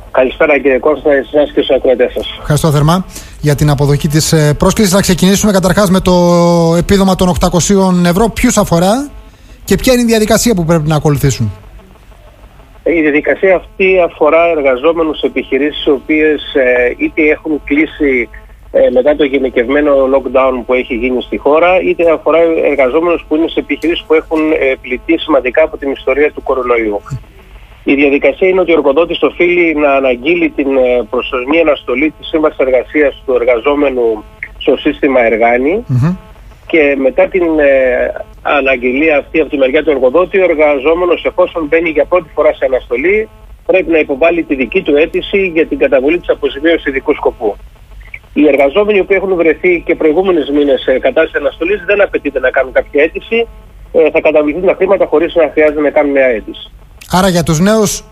Καλησπέρα κύριε Κώστα, εσάς και στους ακροατές σας. Ευχαριστώ θερμά για την αποδοχή της πρόσκλησης. Να ξεκινήσουμε καταρχάς με το επίδομα των 800 ευρώ. Ποιους αφορά και ποια είναι η διαδικασία που πρέπει να ακολουθήσουν? Η διαδικασία αυτή αφορά εργαζόμενους επιχειρήσεις οι οποίες είτε έχουν κλείσει μετά το γενικευμένο lockdown που έχει γίνει στη χώρα, είτε αφορά εργαζόμενους που είναι σε επιχειρήσεις που έχουν πληθεί σημαντικά από την ιστορία του κορονοϊού. Η διαδικασία είναι ότι ο εργοδότης οφείλει να αναγγείλει την προσωρινή αναστολή της σύμβασης εργασίας του εργαζόμενου στο σύστημα Εργάνη και μετά την αναγγελία αυτή από τη μεριά του εργοδότη, ο εργαζόμενος, εφόσον μπαίνει για πρώτη φορά σε αναστολή, πρέπει να υποβάλει τη δική του αίτηση για την καταβολή της αποζημίωσης ειδικού σκοπού. Οι εργαζόμενοι που έχουν βρεθεί και προηγούμενες μήνες σε κατάσταση αναστολής δεν απαιτείται να κάνουν κάποια αίτηση, θα καταβληθούν τα χρήματα χωρίς να χρειάζεται να κάνουν νέα αίτηση. Άρα για τους νέους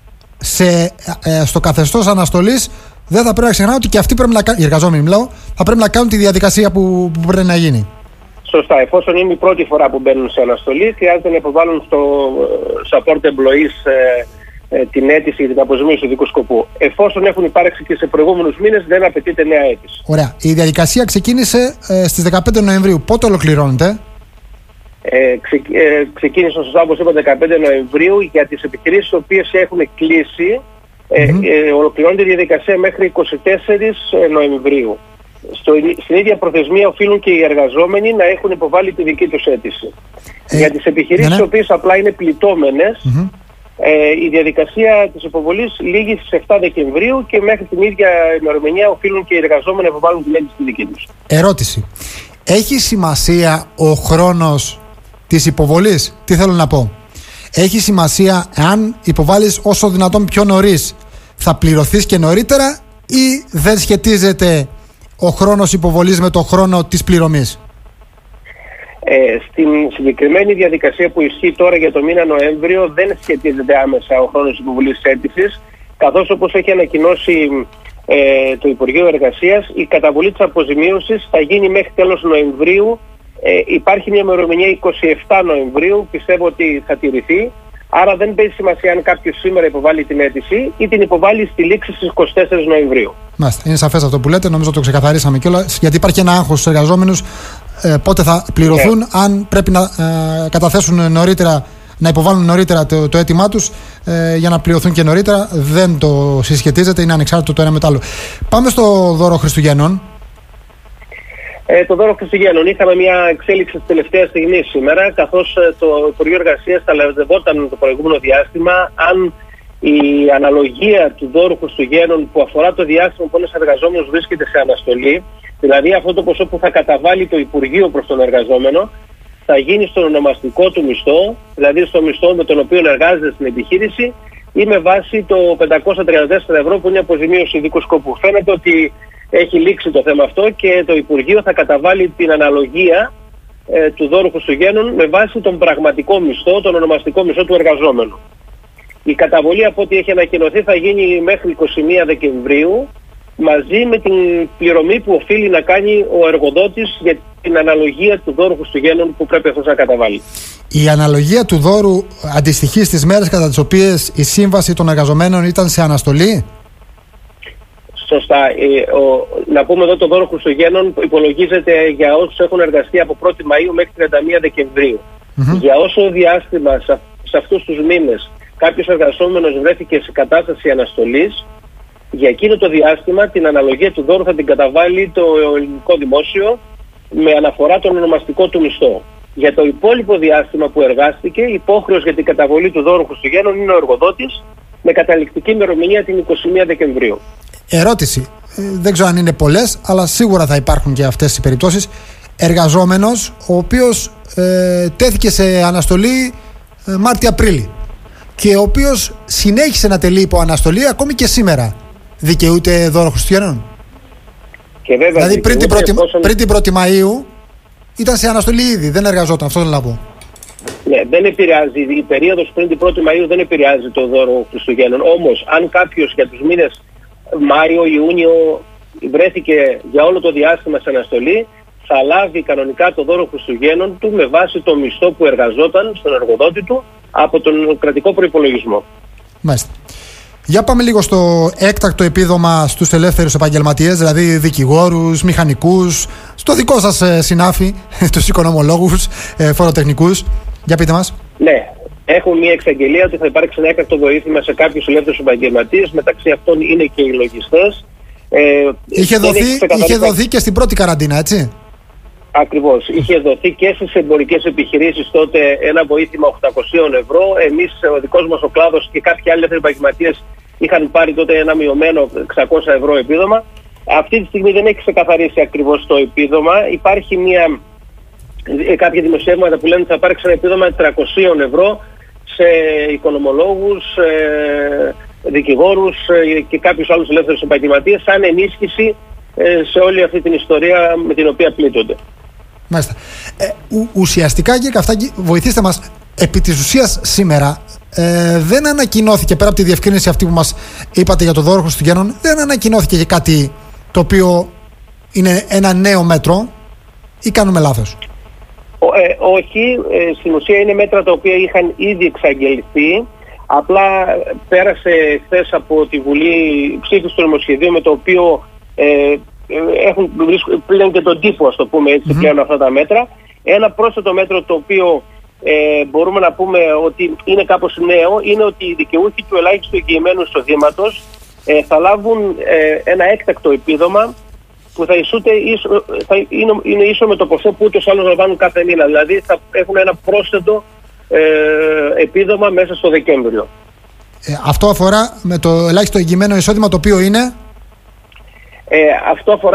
στο καθεστώς αναστολής δεν θα πρέπει να ξεχνάω ότι και αυτοί πρέπει να κάνουν, οι εργαζόμενοι μιλάω, θα πρέπει να κάνουν τη διαδικασία που πρέπει να γίνει. Σωστά. Εφόσον είναι η πρώτη φορά που μπαίνουν σε αναστολή, χρειάζεται να υποβάλουν στο support εμπλοής την αίτηση για την αποζημίωση ειδικού σκοπού. Εφόσον έχουν υπάρξει και σε προηγούμενους μήνες, δεν απαιτείται νέα αίτηση. Ωραία. Η διαδικασία ξεκίνησε στις 15 Νοεμβρίου. Πότε ολοκληρώνεται? Ξεκίνησε σωστά, όπως είπα, 15 Νοεμβρίου. Για τις επιχειρήσεις οι οποίες έχουν κλείσει, ολοκληρώνεται η διαδικασία μέχρι 24 Νοεμβρίου. Στην ίδια προθεσμία οφείλουν και οι εργαζόμενοι να έχουν υποβάλει τη δική τους αίτηση. Για τις επιχειρήσεις οι οποίες απλά είναι πληττόμενες, η διαδικασία της υποβολής λήγει στις 7 Δεκεμβρίου και μέχρι την ίδια ημερομηνία οφείλουν και οι εργαζόμενοι να υποβάλουν την αίτηση τη δική τους. Ερώτηση. Έχει σημασία ο χρόνος της υποβολής? Τι θέλω να πω? Έχει σημασία αν υποβάλεις όσο δυνατόν πιο νωρίς, θα πληρωθείς και νωρίτερα, ή δεν σχετίζεται ο χρόνος υποβολής με το χρόνο της πληρωμής? Στην συγκεκριμένη διαδικασία που ισχύει τώρα για το μήνα Νοέμβριο δεν σχετίζεται άμεσα ο χρόνος υποβολής αίτησης, καθώς όπως έχει ανακοινώσει το Υπουργείο Εργασίας, η καταβολή της αποζημίωσης θα γίνει μέχρι τέλος Νοεμβρίου. Υπάρχει μια ημερομηνία 27 Νοεμβρίου, πιστεύω ότι θα τηρηθεί. Άρα δεν παίζει σημασία αν κάποιος σήμερα υποβάλει την αίτηση ή την υποβάλει στη λήξη στις 24 Νοεμβρίου. Μάλιστα. Είναι σαφές αυτό που λέτε, νομίζω το ξεκαθαρίσαμε κιόλας, γιατί υπάρχει ένα άγχος στους εργαζόμενους πότε θα πληρωθούν, αν πρέπει να καταθέσουν νωρίτερα, να υποβάλουν νωρίτερα το αίτημά τους για να πληρωθούν και νωρίτερα. Δεν το συσχετίζεται, είναι ανεξάρτητο το ένα με το άλλο. Πάμε στο δώρο Χριστουγέννων. Το δώρο Χριστουγέννων. Είχαμε μια εξέλιξη τη τελευταία στιγμή σήμερα, καθώς το Υπουργείο Εργασίας ταλαιπωρευόταν το προηγούμενο διάστημα αν η αναλογία του δώρου Χριστουγέννων που αφορά το διάστημα που ένας εργαζόμενος βρίσκεται σε αναστολή, δηλαδή αυτό το ποσό που θα καταβάλει το Υπουργείο προς τον εργαζόμενο, θα γίνει στον ονομαστικό του μισθό, δηλαδή στο μισθό με τον οποίο εργάζεται στην επιχείρηση, ή με βάση το 534 ευρώ που είναι αποζημίωση ειδικού σκοπού. Φαίνεται ότι έχει λήξει το θέμα αυτό και το Υπουργείο θα καταβάλει την αναλογία του δώρου Χριστουγέννων με βάση τον πραγματικό μισθό, τον ονομαστικό μισθό του εργαζόμενου. Η καταβολή, από ό,τι έχει ανακοινωθεί, θα γίνει μέχρι 21 Δεκεμβρίου μαζί με την πληρωμή που οφείλει να κάνει ο εργοδότης για την αναλογία του δώρου Χριστουγέννων που πρέπει αυτός να καταβάλει. Η αναλογία του δώρου αντιστοιχεί στις μέρες κατά τις οποίες η σύμβαση των εργαζομένων ήταν σε αναστολή? Σωστά. Να πούμε εδώ το δώρο Χριστουγέννων υπολογίζεται για όσους έχουν εργαστεί από 1η Μαΐου μέχρι 31 Δεκεμβρίου. Για όσο διάστημα σε αυτούς τους μήνες κάποιος εργαζόμενος βρέθηκε σε κατάσταση αναστολής, για εκείνο το διάστημα την αναλογία του δώρου θα την καταβάλει το ελληνικό δημόσιο με αναφορά τον ονομαστικό του μισθό. Για το υπόλοιπο διάστημα που εργάστηκε, υπόχρεος για την καταβολή του δώρου Χριστουγέννων είναι ο εργοδότης με καταληκτική ημερομηνία την 21 Δεκεμβρίου. Ερώτηση. Δεν ξέρω αν είναι πολλές, αλλά σίγουρα θα υπάρχουν και αυτές οι περιπτώσεις. Εργαζόμενος ο οποίος τέθηκε σε αναστολή Μάρτιο-Απρίλη και ο οποίος συνέχισε να τελεί υπό αναστολή ακόμη και σήμερα, δικαιούται δώρο Χριστουγέννων? Και βέβαια, δηλαδή πριν την 1η Μαΐου ήταν σε αναστολή ήδη, δεν εργαζόταν, αυτό θέλω να πω. Ναι, δεν επηρεάζει, η περίοδος πριν την 1η Μαΐου δεν επηρεάζει το δώρο Χριστουγέννων. Όμως, αν κάποιος για τους μήνες Μάιο, Ιούνιο βρέθηκε για όλο το διάστημα σε αναστολή, θα λάβει κανονικά το δώρο Χριστουγέννων του με βάση το μισθό που εργαζόταν στον εργοδότη του από τον κρατικό προϋπολογισμό. Μάλιστα. Για πάμε λίγο στο έκτακτο επίδομα στους ελεύθερους επαγγελματίες, δηλαδή δικηγόρους, μηχανικούς, στο δικό σας συνάφι, τους οικονομολόγους, φοροτεχνικούς. Για πείτε μας. Ναι, έχουμε μια εξαγγελία ότι θα υπάρξει ένα έκτακτο βοήθημα σε κάποιους ελεύθερους επαγγελματίες, μεταξύ αυτών είναι και οι λογιστές. Είχε δοθεί και στην πρώτη καραντίνα, έτσι. Ακριβώς. Είχε δοθεί και στις εμπορικές επιχειρήσεις τότε ένα βοήθημα 800 ευρώ. Εμείς, ο δικός μας ο κλάδος και κάποιοι άλλοι ελεύθεροι επαγγελματίες είχαν πάρει τότε ένα μειωμένο 600 ευρώ επίδομα. Αυτή τη στιγμή δεν έχει ξεκαθαρίσει ακριβώς το επίδομα. Υπάρχει κάποια δημοσιεύματα που λένε ότι θα υπάρξει ένα επίδομα 300 ευρώ σε οικονομολόγους, δικηγόρους και κάποιους άλλους ελεύθερους επαγγελματίες, σαν ενίσχυση σε όλη αυτή την ιστορία με την οποία πλήττονται. Μάλιστα. Ουσιαστικά, κύριε Καφτάκη, βοηθήστε μας. Επί της ουσίας σήμερα δεν ανακοινώθηκε, πέρα από τη διευκρίνηση αυτή που μας είπατε για το δώρο Χριστουγέννων, δεν ανακοινώθηκε και κάτι το οποίο είναι ένα νέο μέτρο, ή κάνουμε λάθος? Όχι, στην ουσία είναι μέτρα τα οποία είχαν ήδη εξαγγελθεί. Απλά πέρασε χθες από τη Βουλή ψήφιση του νομοσχεδίου, με το οποίο έχουν πλέον και τον τύπο, ας το πούμε έτσι, πλέον αυτά τα μέτρα. Ένα πρόσθετο μέτρο το οποίο μπορούμε να πούμε ότι είναι κάπως νέο, είναι ότι οι δικαιούχοι του ελάχιστου εγγυημένου εισοδήματος θα λάβουν ένα έκτακτο επίδομα που είναι ίσο με το ποσό που ούτως άλλως λαμβάνουν κάθε μήνα. Δηλαδή θα έχουν ένα πρόσθετο επίδομα μέσα στο Δεκέμβριο. Αυτό αφορά με το ελάχιστο εγγυημένο εισόδημα, το οποίο είναι? Αυτό αφορά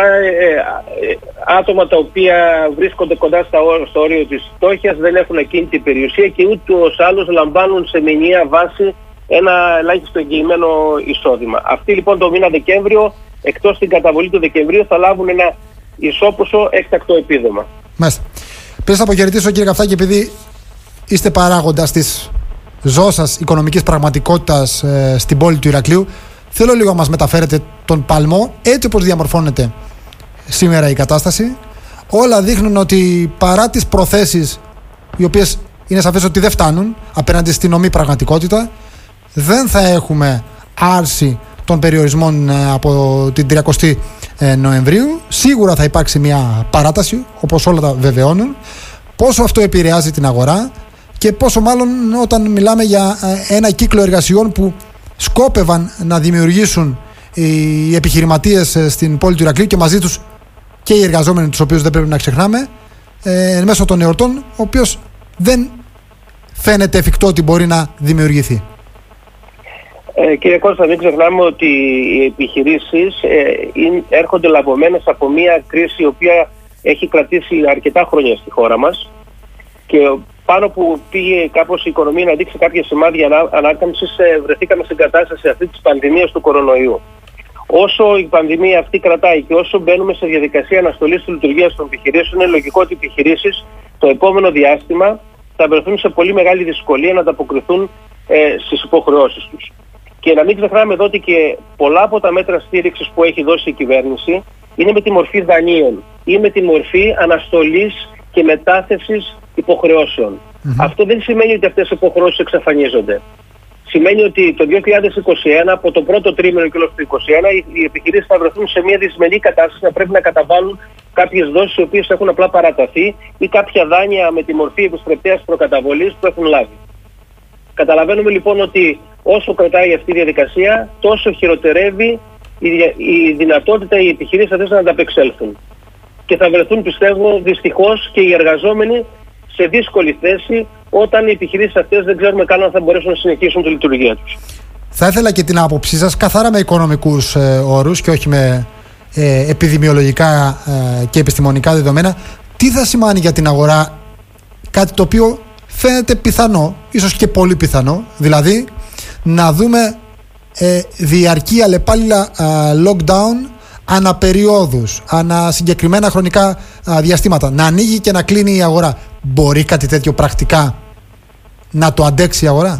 άτομα τα οποία βρίσκονται κοντά στο όριο της φτώχειας, δεν έχουν ακίνητη περιουσία και ούτως άλλως λαμβάνουν σε μηνιαία βάση ένα ελάχιστο εγγυημένο εισόδημα. Αυτοί λοιπόν το μήνα Δεκέμβριο, εκτός την καταβολή του Δεκεμβρίου, θα λάβουν ένα ισόποσο έκτακτο επίδομα. Μάλιστα. Πριν σας αποχαιρετήσω, κύριε Καφτάκη, επειδή είστε παράγοντας της ζώσας οικονομικής πραγματικότητας στην πόλη του Ηρακλείου, θέλω λίγο να μας μεταφέρετε τον παλμό, έτσι όπως διαμορφώνεται σήμερα η κατάσταση. Όλα δείχνουν ότι παρά τις προθέσεις, οι οποίες είναι σαφές ότι δεν φτάνουν απέναντι στην ομή πραγματικότητα, δεν θα έχουμε άρση των περιορισμών από την 30η Νοεμβρίου. Σίγουρα θα υπάρξει μια παράταση, όπως όλα τα βεβαιώνουν. Πόσο αυτό επηρεάζει την αγορά και πόσο μάλλον όταν μιλάμε για ένα κύκλο εργασιών που σκόπευαν να δημιουργήσουν οι επιχειρηματίες στην πόλη του Ηρακλείου και μαζί τους και οι εργαζόμενοι, τους οποίους δεν πρέπει να ξεχνάμε, μέσω των εορτών, ο οποίος δεν φαίνεται εφικτό ότι μπορεί να δημιουργηθεί. Κύριε Κώστα, μην ξεχνάμε ότι οι επιχειρήσεις έρχονται λαβωμένες από μια κρίση η οποία έχει κρατήσει αρκετά χρόνια στη χώρα μας και πάνω που πήγε κάπως η οικονομία να δείξει κάποια σημάδια ανάκαμψης, βρεθήκαμε στην κατάσταση αυτή της πανδημίας του κορονοϊού. Όσο η πανδημία αυτή κρατάει και όσο μπαίνουμε σε διαδικασία αναστολής της λειτουργίας των επιχειρήσεων, είναι λογικό ότι οι επιχειρήσεις το επόμενο διάστημα θα βρεθούν σε πολύ μεγάλη δυσκολία να ανταποκριθούν στις υποχρεώσεις τους. Και να μην ξεχνάμε εδώ ότι και πολλά από τα μέτρα στήριξης που έχει δώσει η κυβέρνηση είναι με τη μορφή δανείων ή με τη μορφή αναστολής και μετάθεσης υποχρεώσεων. Αυτό δεν σημαίνει ότι αυτές οι υποχρεώσεις εξαφανίζονται. Σημαίνει ότι το 2021, από το πρώτο τρίμηνο και όλο το 2021, οι επιχειρήσεις θα βρεθούν σε μια δυσμενή κατάσταση να πρέπει να καταβάλουν κάποιες δόσεις οι οποίες έχουν απλά παραταθεί ή κάποια δάνεια με τη μορφή επιστρεπτέας προκαταβολής που έχουν λάβει. Καταλαβαίνουμε λοιπόν ότι όσο κρατάει αυτή η διαδικασία, τόσο χειροτερεύει η δυνατότητα οι επιχειρήσεις αυτές να ανταπεξέλθουν. Και θα βρεθούν, πιστεύω, δυστυχώς και οι εργαζόμενοι σε δύσκολη θέση όταν οι επιχειρήσεις αυτές δεν ξέρουμε καν αν θα μπορέσουν να συνεχίσουν τη λειτουργία τους. Θα ήθελα και την άποψή σας, καθαρά με οικονομικούς όρους και όχι με επιδημιολογικά και επιστημονικά δεδομένα, τι θα σημαίνει για την αγορά κάτι το οποίο φαίνεται πιθανό, ίσως και πολύ πιθανό, δηλαδή να δούμε διαρκή αλλεπάλληλα lockdown αναπεριόδους, ανα συγκεκριμένα χρονικά διαστήματα, να ανοίγει και να κλείνει η αγορά. Μπορεί κάτι τέτοιο πρακτικά να το αντέξει η αγορά?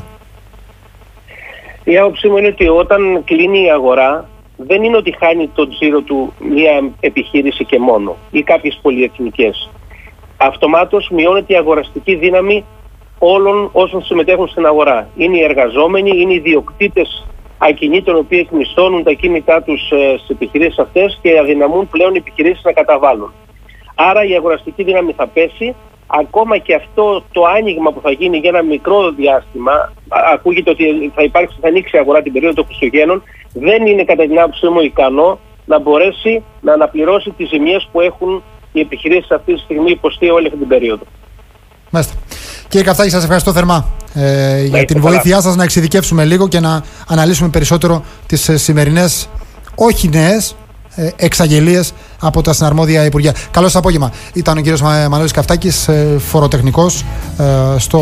Η άποψή μου είναι ότι όταν κλείνει η αγορά δεν είναι ότι χάνει το τζίρο του μια επιχείρηση και μόνο ή κάποιες πολυεθνικές. Αυτομάτως μειώνεται η αγοραστική δύναμη όλων όσων συμμετέχουν στην αγορά. Είναι οι εργαζόμενοι, είναι οι ιδιοκτήτες ακινήτων, οι οποίοι εκμισθώνουν τα κίνητά τους στις επιχειρήσεις αυτές και αδυναμούν πλέον οι επιχειρήσεις να καταβάλουν. Άρα η αγοραστική δύναμη θα πέσει. Ακόμα και αυτό το άνοιγμα που θα γίνει για ένα μικρό διάστημα, ακούγεται ότι θα ανοίξει η αγορά την περίοδο των Χριστουγέννων, δεν είναι κατά την άποψή μου ικανό να μπορέσει να αναπληρώσει τις ζημιές που έχουν οι επιχειρήσεις αυτή τη στιγμή υποστεί όλη αυτή την περίοδο. Μάλιστα. Κύριε Καφτάκη, σας ευχαριστώ θερμά για την βοήθειά σας να εξειδικεύσουμε λίγο και να αναλύσουμε περισσότερο τις σημερινές, όχι νέες, εξαγγελίες από τα συναρμόδια Υπουργεία. Καλό σας απόγευμα. Ήταν ο κύριος Μανώλης Καφτάκης, φοροτεχνικός στο